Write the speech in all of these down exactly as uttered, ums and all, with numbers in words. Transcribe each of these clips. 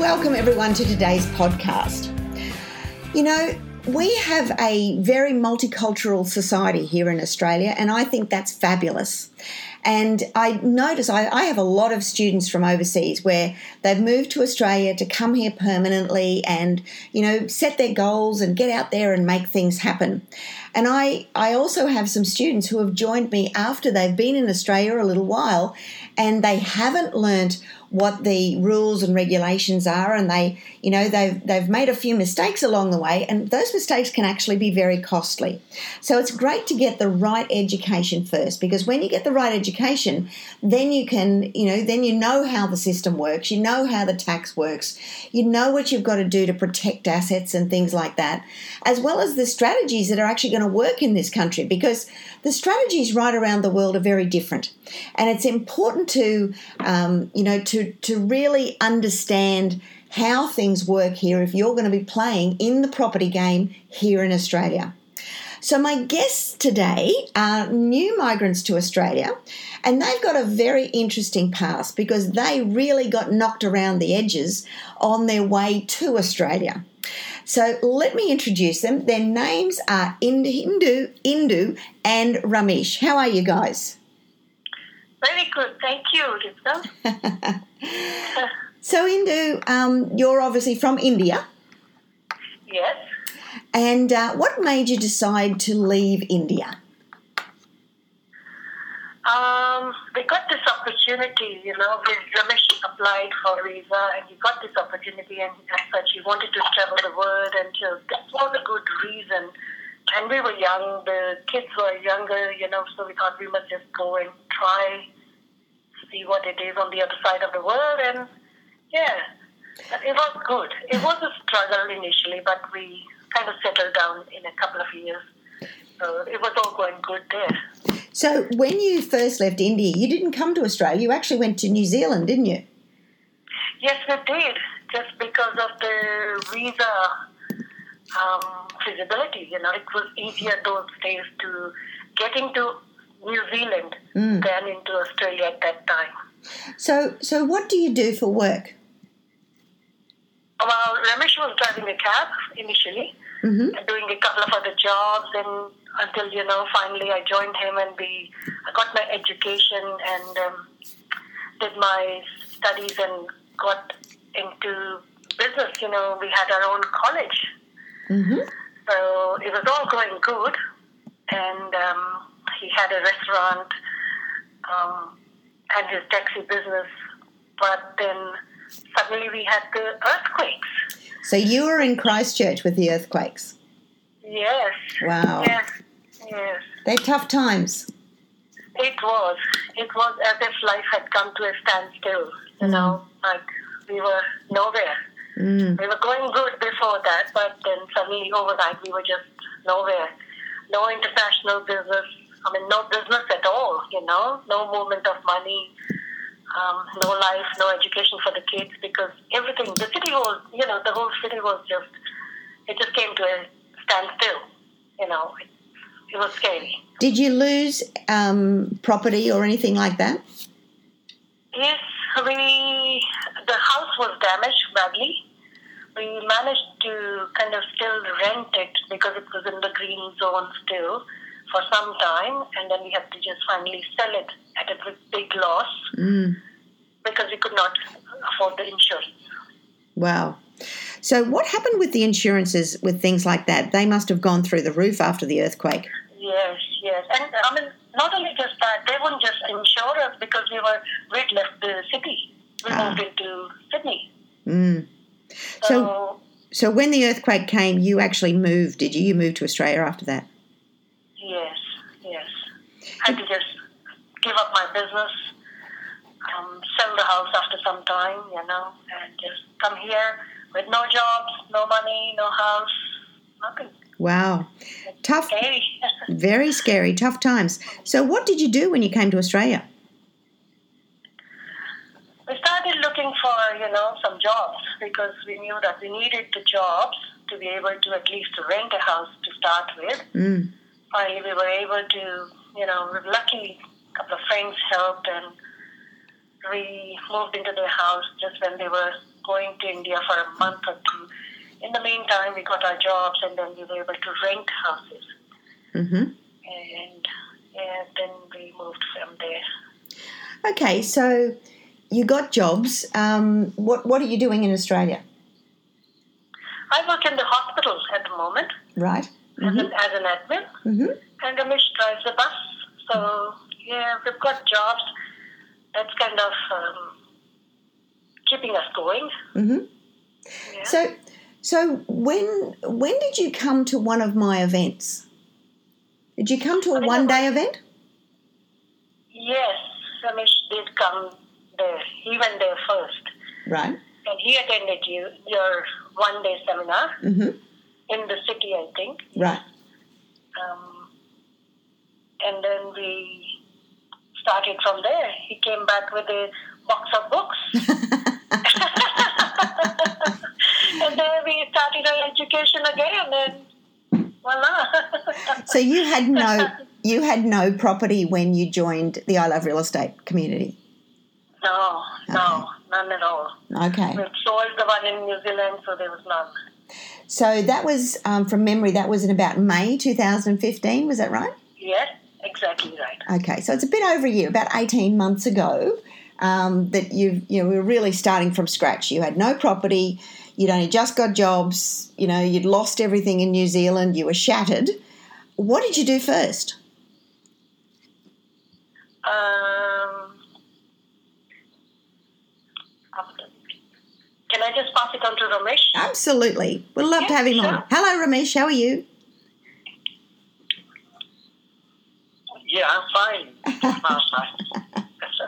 welcome everyone to today's podcast. You know, we have a very multicultural society here in Australia, and I think that's fabulous. And I notice I, I have a lot of students from overseas where they've moved to Australia to come here permanently and, you know, set their goals and get out there and make things happen. And I, I also have some students who have joined me after they've been in Australia a little while and they haven't learnt what the rules and regulations are, and they, you know, they've they've made a few mistakes along the way, and those mistakes can actually be very costly. So it's great to get the right education first, because when you get the right education, then you can, you know, then you know how the system works, you know how the tax works, you know what you've got to do to protect assets and things like that, as well as the strategies that are actually going to work in this country, because the strategies right around the world are very different, and it's important to, um, you know, to to really understand how things work here if you're going to be playing in the property game here in Australia. So my guests today are new migrants to Australia, and they've got a very interesting past because they really got knocked around the edges on their way to Australia. So let me introduce them. Their names are Indu, Indu and Ramesh. How are you guys? Very good, thank you, Rita. So, Indu, um, you're obviously from India. Yes. And uh, what made you decide to leave India? Um, we got this opportunity, you know, when Ramesh applied for a visa, and he got this opportunity, and as such, he wanted to travel the world, and so that was a good reason. And we were young, the kids were younger, you know, so we thought we must just go and try, see what it is on the other side of the world, and yeah, it was good. It was a struggle initially, but we kind of settled down in a couple of years. So it was all going good there. So when you first left India, you didn't come to Australia. You actually went to New Zealand, didn't you? Yes, we did, just because of the visa um, feasibility. You know, it was easier those days to get into New Zealand mm. than into Australia at that time. So, so what do you do for work? Well, Ramesh was driving a cab initially, mm-hmm. and doing a couple of other jobs, and until, you know, finally I joined him, and we I got my education and um, did my studies and got into business. You know, we had our own college, mm-hmm. so it was all going good, and um, he had a restaurant um, and his taxi business, but then suddenly we had the earthquakes. So you were in Christchurch with the earthquakes? Yes. Wow. Yes, yes. They're tough times. It was. It was as if life had come to a standstill, you mm. know, like we were nowhere. Mm. We were going good before that, but then suddenly overnight we were just nowhere. No international business, I mean, no business at all, you know, no movement of money. Um, no life, no education for the kids, because everything, the city was, you know, the whole city was just, it just came to a standstill, you know, it, it was scary. Did you lose um, property or anything like that? Yes, we, the house was damaged badly. We managed to kind of still rent it because it was in the green zone still for some time, and then we had to just finally sell it at a big loss mm. because we could not afford the insurance. Wow. So what happened with the insurances with things like that? They must have gone through the roof after the earthquake. Yes, yes. And I mean, not only just that, they wouldn't just insure us because we were, we'd left the city. We ah. moved into Sydney. Mm. So, so, so when the earthquake came, you actually moved, did you? You moved to Australia after that? Yes, yes. I had to just give up my business, um, sell the house after some time, you know, and just come here with no jobs, no money, no house, nothing. Wow. It's tough. Scary. Very scary, tough times. So what did you do when you came to Australia? We started looking for, you know, some jobs because we knew that we needed the jobs to be able to at least rent a house to start with. Mm. Finally, we were able to, you know, luckily a couple of friends helped, and we moved into their house just when they were going to India for a month or two. In the meantime, we got our jobs, and then we were able to rent houses. Mm-hmm. And yeah, then we moved from there. Okay, so you got jobs. Um, what what are you doing in Australia? I work in the hospital at the moment. Right. Mm-hmm. as, an, as an admin. Mm-hmm. And Ramesh drives the bus. So, yeah, we've got jobs. That's kind of um, keeping us going. Mm-hmm. Yeah. So, so when when did you come to one of my events? Did you come to a one-day event? Yes, Ramesh did come there. He went there first. Right. And he attended you, your one-day seminar mm-hmm. in the city, I think. Right. Um, and then we started from there. He came back with a box of books. And then we started our education again, and voila. So you had no you had no property when you joined the I Love Real Estate community? No, no, okay. None at all. Okay. We sold the one in New Zealand, so there was none. So that was, um, from memory, that was in about May two thousand fifteen, was that right? Yes, exactly right. Okay, so it's a bit over a year, about eighteen months ago, um, that you you know, we were really starting from scratch. You had no property, you'd only just got jobs, you know, you'd lost everything in New Zealand, you were shattered. What did you do first? Um, can I just pass it on to Ramesh? Absolutely. We'd love yeah, to have him sure. on. Hello, Ramesh. How are you? Yeah, I'm fine. I'm fine.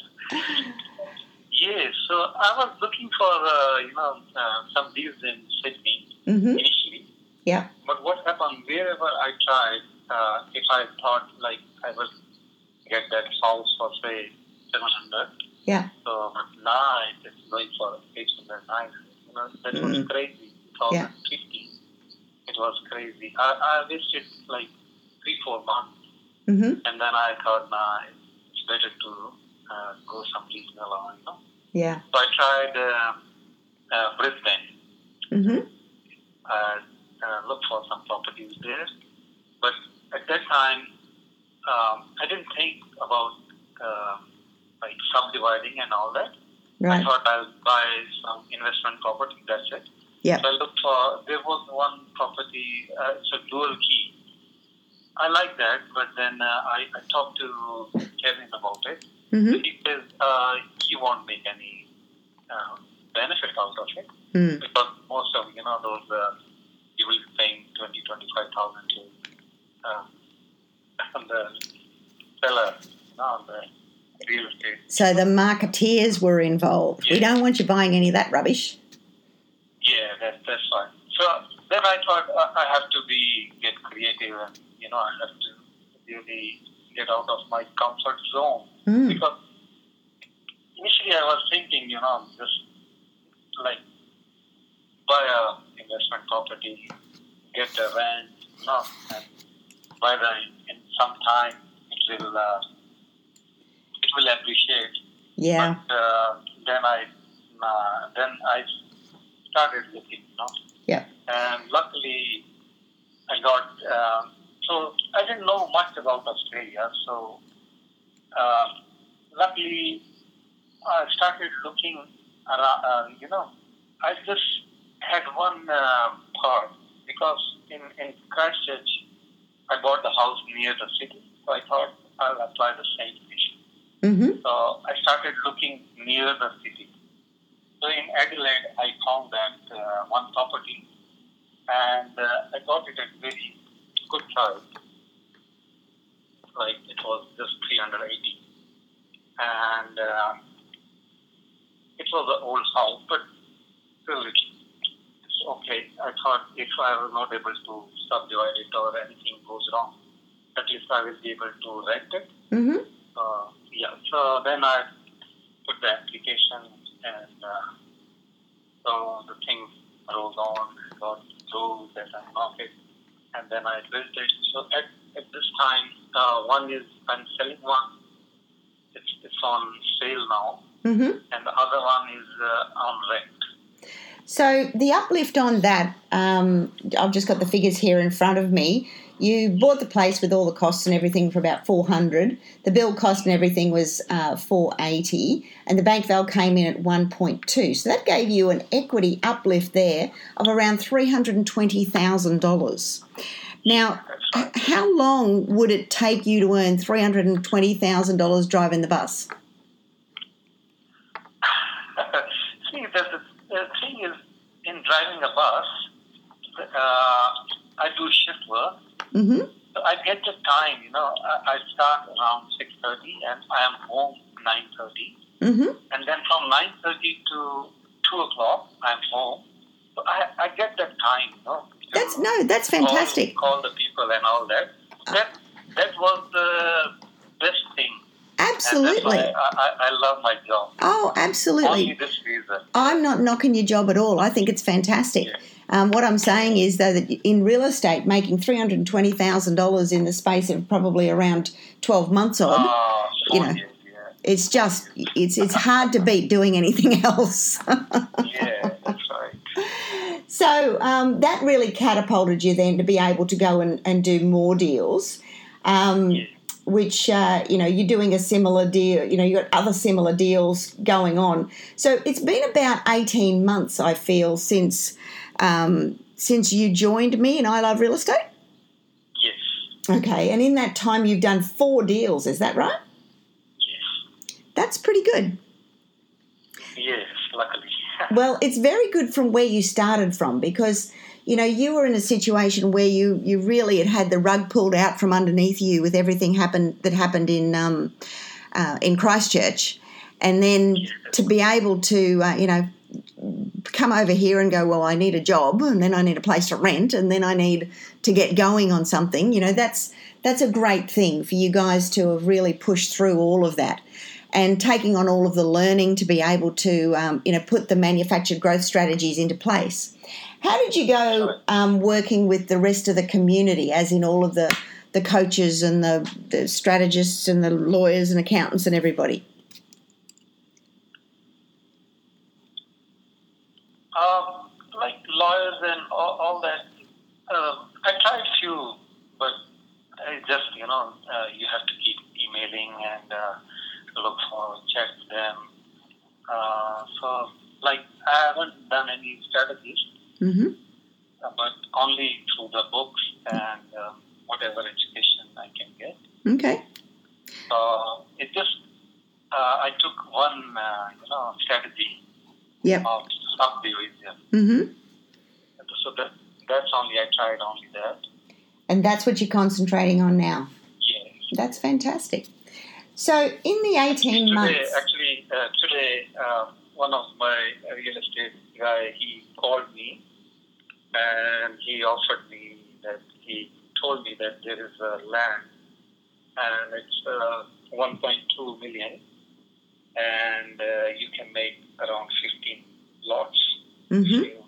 Yeah, so I was looking for, uh, you know, uh, some deals in Sydney mm-hmm. initially. Yeah. But what happened, wherever I tried, uh, if I thought, like, I would get that house for, say, seven hundred. Yeah. So, but now it's going for eight hundred, nine hundred. You know, that mm. was crazy. twenty fifteen. Yeah. It was crazy. I, I wasted, like, three, four months. Mm-hmm. And then I thought, nah, it's better to uh, go some regional, you know. Yeah. So I tried uh, uh, Brisbane. Mm-hmm. Uh, uh, looked for some properties there. But at that time, um, I didn't think about uh, like subdividing and all that. Right. I thought I'll buy some investment property, that's it. Yeah. So I looked for, there was one property, uh, it's a dual key. I like that, but then uh, I, I talked to Kevin about it. Mm-hmm. He says uh, he won't make any uh, benefit out of it mm. because most of, you know, those, uh, you will be paying twenty, twenty-five thousand to uh, the seller, you know, the real estate. So the marketeers were involved. Yeah. We don't want you buying any of that rubbish. Yeah, that, that's fine. So then I thought uh, I have to be get creative and, you know, I have to really get out of my comfort zone. Mm. Because initially I was thinking, you know, just like buy a investment property, get a rent, you know, and by the, in some time it will uh, it will appreciate. Yeah. But uh, then I uh, then I started looking, you know. Yeah. And luckily I got. Uh, so I didn't know much about Australia, so. Uh, luckily, I started looking around, uh, you know, I just had one uh, thought because in, in Christchurch, I bought the house near the city, so I thought I'll apply the same thing. Mm-hmm. So I started looking near the city. So in Adelaide, I found that uh, one property and uh, I got it at very good price. Like it was just three hundred eighty, and uh, it was an old house, but still it's, it's okay. I thought if I was not able to subdivide it or anything goes wrong, at least I will be able to rent it. Mm-hmm. Uh, yeah. So then I put the application, and uh, so the thing rolls on, got closed at the market, and then I built it. So at At this time, uh, one is I'm selling one. It's it's on sale now, mm-hmm. and the other one is uh, on rent. So the uplift on that, um, I've just got the figures here in front of me. You bought the place with all the costs and everything for about four hundred. The build cost and everything was uh, four eighty, and the bank val came in at one point two. So that gave you an equity uplift there of around three hundred twenty thousand dollars. Now, h- how long would it take you to earn three hundred twenty thousand dollars driving the bus? See, the, the, the thing is, in driving a bus, uh, I do shift work. Mm-hmm. So I get the time, you know, I, I start around six thirty and I am home nine thirty. Mm-hmm. And then from nine thirty to two o'clock, I'm home. So I, I get that time, you know. That's, no, that's fantastic. Call, call the people and all that. That, that was the best thing. Absolutely. And that's why I, I, I love my job. Oh, absolutely. Only this reason. I'm not knocking your job at all. I think it's fantastic. Yeah. Um, what I'm saying is, though, that in real estate, making three hundred twenty thousand dollars in the space of probably around twelve months odd, Uh, you know, yeah. it's just, it's it's hard to beat doing anything else. Yeah, that's right. So um, that really catapulted you then to be able to go and, and do more deals, um, Yeah. which, uh, you know, you're doing a similar deal, you know, you've got other similar deals going on. So it's been about eighteen months, I feel, since um, since you joined me in I Love Real Estate. Yes. Okay, and in that time you've done four deals, is that right? Yes. That's pretty good. Yes, luckily. Well, it's very good from where you started from because, you know, you were in a situation where you, you really had had the rug pulled out from underneath you with everything happened that happened in um, uh, in Christchurch, and then to be able to, uh, you know, come over here and go, well, I need a job, and then I need a place to rent, and then I need to get going on something. You know, that's that's a great thing for you guys to have really pushed through all of that. And taking on all of the learning to be able to, um, you know, put the manufactured growth strategies into place. How did you go um, working with the rest of the community, as in all of the, the coaches and the, the strategists and the lawyers and accountants and everybody? Um, like lawyers and all, all that, uh, I tried few, but I just, you know, uh, you have to keep emailing and uh, look for, check them. Uh, so, like, I haven't done any strategies, Mm-hmm. uh, but only through the books and um, whatever education I can get. Okay. So, it just, uh, I took one, uh, you know, strategy Yep. of subdivision. Mm-hmm. So, that that's only, I tried only that. And that's what you're concentrating on now. Yes. That's fantastic. So in the eighteen Today, months... Actually, uh, today, uh, one of my real estate guy, he called me and he offered me that, he told me that there is a land and it's uh, one point two million and uh, you can make around fifteen lots. Mm-hmm.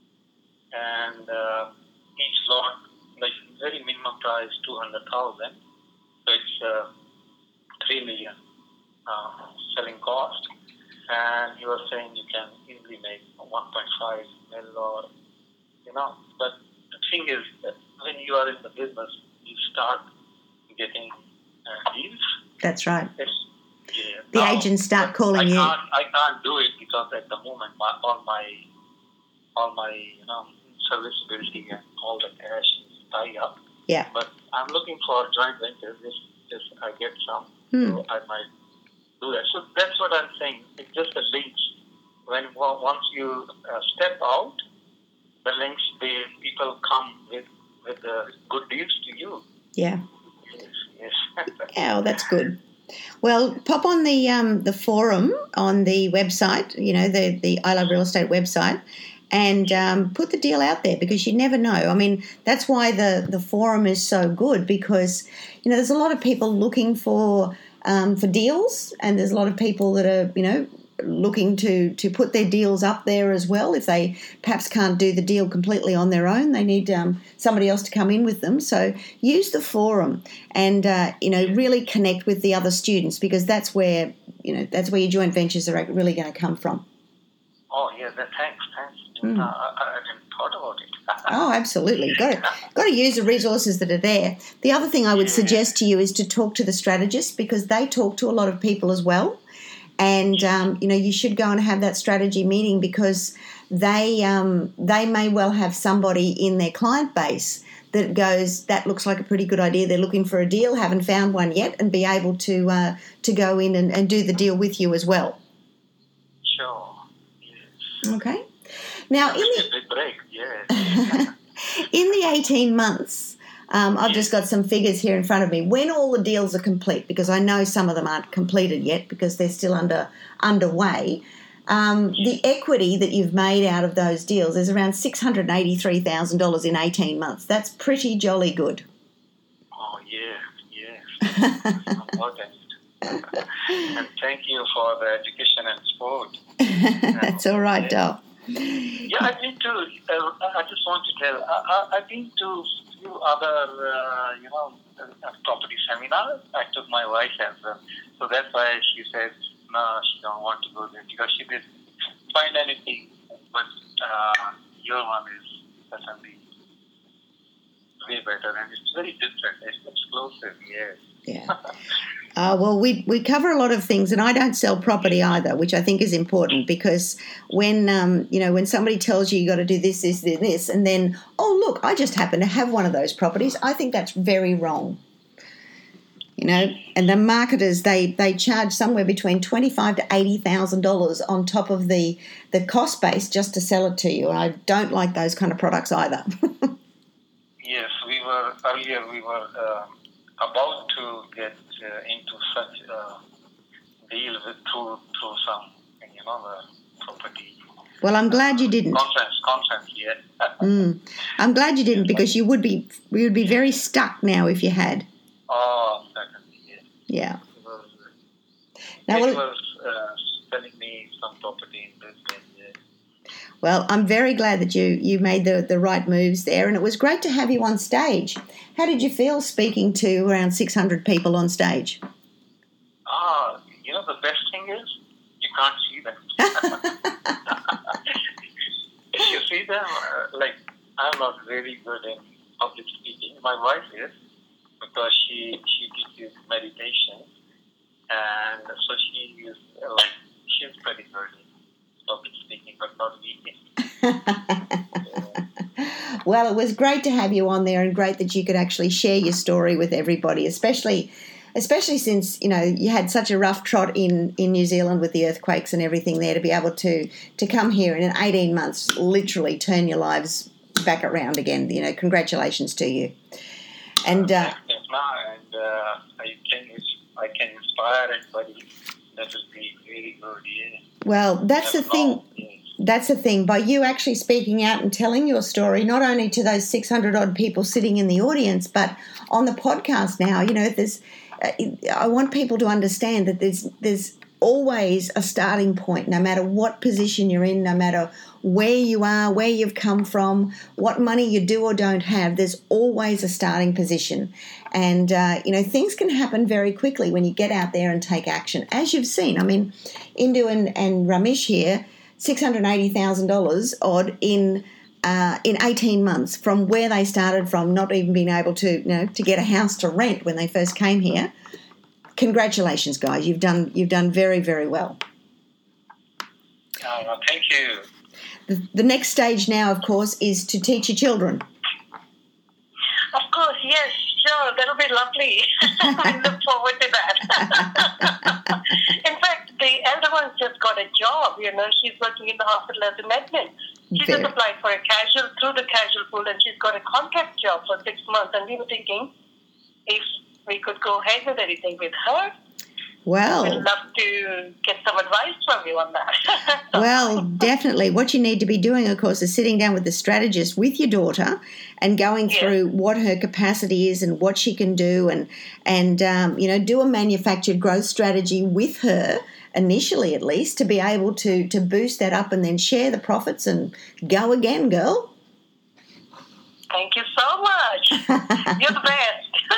And uh, each lot, like very minimum price, two hundred thousand. So it's uh, three million uh, selling cost. And he was saying you can easily make one point five mil or, you know. But the thing is that when you are in the business, you start getting uh, deals. That's right. It's, yeah. The Now, agents start calling I you. Can't, I can't do it because at the moment my, all my all my you know serviceability and all the cash is tied up. Yeah. But I'm looking for joint ventures. If, if I get some, Hmm. so I might do that. So that's what I'm saying. It's just the links. When once you uh, step out, the links, the people come with with the good deals to you. Yeah. Yes. Yes. Oh, that's good. Well, pop on the um, the forum on the website, you know, the, the I Love Real Estate website, and um, put the deal out there because you never know. I mean, that's why the, the forum is so good because, you know, there's a lot of people looking for um, for deals, and there's a lot of people that are, you know, looking to, to put their deals up there as well. If they perhaps can't do the deal completely on their own, they need um, somebody else to come in with them. So use the forum and, uh, you know, really connect with the other students because that's where, you know, that's where your joint ventures are really going to come from. Oh, yeah. That, thanks. Thanks. Mm. Uh, I, I didn't thought about it. Oh, absolutely. Got to, got to use the resources that are there. The other thing I would yeah. suggest to you is to talk to the strategists, because they talk to a lot of people as well. And, um, you know, you should go and have that strategy meeting, because they um, they may well have somebody in their client base that goes, that looks like a pretty good idea. They're looking for a deal, haven't found one yet, and be able to uh, to go in and, and do the deal with you as well. Sure. Yes. Okay. Now, in the, a big break, yes. in the eighteen months, um, I've just got some figures here in front of me. When all the deals are complete, because I know some of them aren't completed yet because they're still under underway, um, the equity that you've made out of those deals is around six hundred eighty-three thousand dollars in eighteen months. That's pretty jolly good. Oh, yeah, yes. Important. And thank you for the education and support. That's all right, Dal. Yeah, I've been to, uh, I just want to tell, I, I, I've been to a few other, uh, you know, uh, property seminars. I took my wife as well. So that's why she said, no, she don't want to go there, because she didn't find anything. But uh, your one is certainly way better, and it's very different. It's exclusive, yes. Yeah. Uh, well, we we cover a lot of things, and I don't sell property either, which I think is important, because when um, you know when somebody tells you you got to do this, this, this, this, and then oh look, I just happen to have one of those properties, I think that's very wrong. You know, and the marketers they they charge somewhere between twenty five to eighty thousand dollars on top of the the cost base just to sell it to you, and I don't like those kind of products either. Yes, we were earlier. We were. Um, about to get uh, into such a deal with through, through some, you know, the property. Well, I'm glad you didn't. Conference, conference, yeah. mm. I'm glad you didn't, because you would be, we would be very stuck now if you had. Oh, certainly, yes. Yeah. It was, now, it well, was uh, selling me some property in Brisbane, yes. Well, I'm very glad that you, you made the, the right moves there, and it was great to have you on stage. How did you feel speaking to around six hundred people on stage? Ah, you know, the best thing is you can't see them. If you see them, uh, like, I'm not very good in public speaking. My wife is, because she, she teaches meditation, and so she is, uh, like, she's pretty good in public speaking, but not me. Well, it was great to have you on there, and great that you could actually share your story with everybody, especially especially since, you know, you had such a rough trot in, in New Zealand with the earthquakes and everything there, to be able to, to come here and in eighteen months literally turn your lives back around again. You know, congratulations to you. And, uh, and uh, I, can, I can inspire everybody. That would be very good, yeah. Well, that's the thing. That's the thing. By you actually speaking out and telling your story, not only to those six hundred odd people sitting in the audience, but on the podcast now, you know, there's. Uh, I want people to understand that there's there's always a starting point, no matter what position you're in, no matter where you are, where you've come from, what money you do or don't have. There's always a starting position, and uh, you know, things can happen very quickly when you get out there and take action, as you've seen. I mean, Indu and, and Ramesh here. six hundred eighty thousand dollars odd in uh, in eighteen months, from where they started from, not even being able to, you know, to get a house to rent when they first came here. Congratulations, guys! You've done you've done very, very well. Oh, well, thank you. The, the next stage now, of course, is to teach your children. Of course, yes, sure. That'll be lovely. I look forward to that. In fact, the elder one's just got a job. You know, she's working in the hospital as an admin. She Very. just applied for a casual through the casual pool, and she's got a contract job for six months. And we were thinking if we could go ahead with anything with her. Well, we'd love to get some advice from you on that. Well, definitely. What you need to be doing, of course, is sitting down with the strategist with your daughter and going yes. through what her capacity is and what she can do, and and um, you know, do a manufactured growth strategy with her initially, at least, to be able to to boost that up and then share the profits and go again, girl. Thank you so much. You're the best.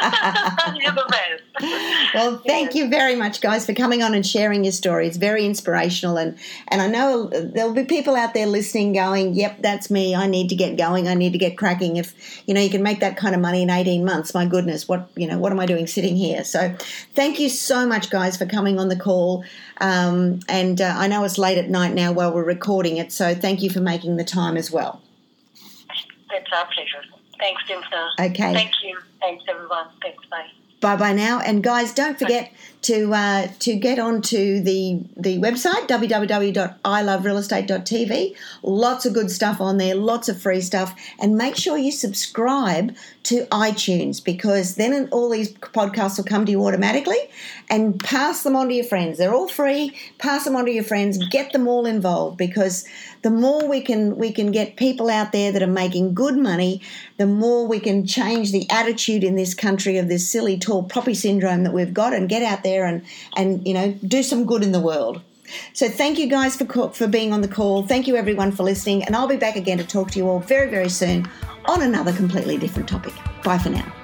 You're the best. Well, thank yes. you very much, guys, for coming on and sharing your story. It's very inspirational. And, and I know there'll be people out there listening going, yep, that's me. I need to get going. I need to get cracking. If, you know, you can make that kind of money in eighteen months, my goodness, what, you know, what am I doing sitting here? So thank you so much, guys, for coming on the call. Um, and uh, I know it's late at night now while we're recording it, so thank you for making the time as well. It's our pleasure. Thanks, Dimsa. Okay. Thank you. Thanks, everyone. Thanks. Bye. Bye-bye now. And, guys, don't forget to uh, to get onto the, the website, w w w dot i love real estate dot t v. Lots of good stuff on there, lots of free stuff. And make sure you subscribe to iTunes, because then all these podcasts will come to you automatically, and pass them on to your friends. They're all free. Pass them on to your friends. Get them all involved, because the more we can we can get people out there that are making good money, the more we can change the attitude in this country of this silly tall poppy syndrome that we've got, and get out there and, and you know, do some good in the world. So thank you guys for for being on the call. Thank you everyone for listening, and I'll be back again to talk to you all very, very soon on another completely different topic. Bye for now.